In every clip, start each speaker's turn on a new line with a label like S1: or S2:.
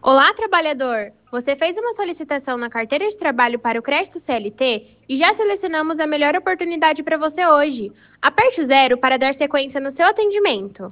S1: Olá, trabalhador! Você fez uma solicitação na carteira de trabalho para o crédito CLT e já selecionamos a melhor oportunidade para você hoje. Aperte o zero para dar sequência no seu atendimento.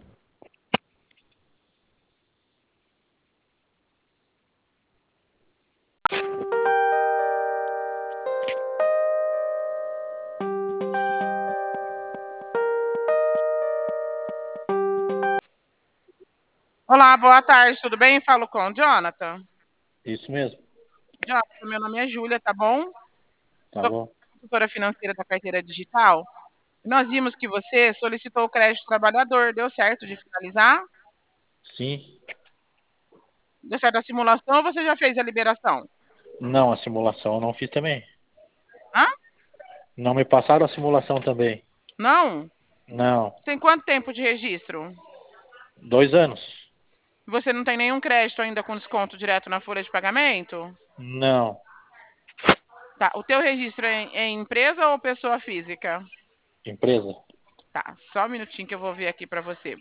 S2: Olá, boa tarde, tudo bem? Falo com o Jonathan.
S3: Isso mesmo,
S2: Jonathan, meu nome é Júlia, tá bom?
S3: tá
S2: Sou
S3: bom?
S2: consultora financeira da carteira digital. Nós vimos que você solicitou o crédito trabalhador, deu certo de finalizar?
S3: Sim.
S2: Deu certo a simulação ou você já fez a liberação?
S3: Não, a simulação eu não fiz também.
S2: Hã?
S3: Não me passaram a simulação também.
S2: Não?
S3: Não.
S2: Tem quanto tempo de registro?
S3: 2 anos?
S2: Você não tem nenhum crédito ainda com desconto direto na folha de pagamento?
S3: Não.
S2: Tá, o teu registro é em empresa ou pessoa física?
S3: Empresa?
S2: Tá, só um minutinho que eu vou ver aqui pra você.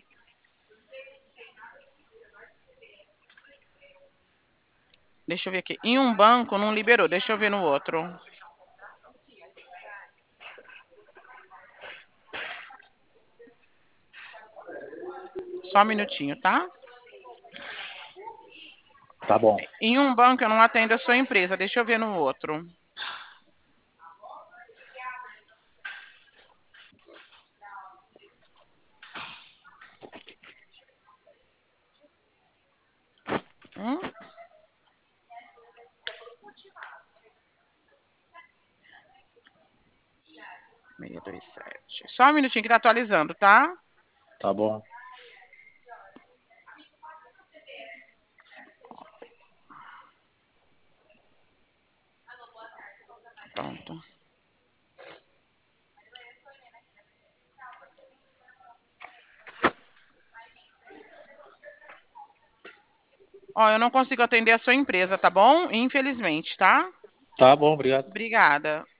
S2: Deixa eu ver aqui. Em um banco não liberou, deixa eu ver no outro. Só um minutinho, tá?
S3: Tá bom.
S2: Em um banco eu não atendo a sua empresa, deixa eu ver no outro. Hum? 627. Só um minutinho que tá atualizando, tá?
S3: Tá bom.
S2: Pronto. Ó, eu não consigo atender a sua empresa, tá bom? Infelizmente, tá?
S3: Tá bom, obrigado.
S2: Obrigada.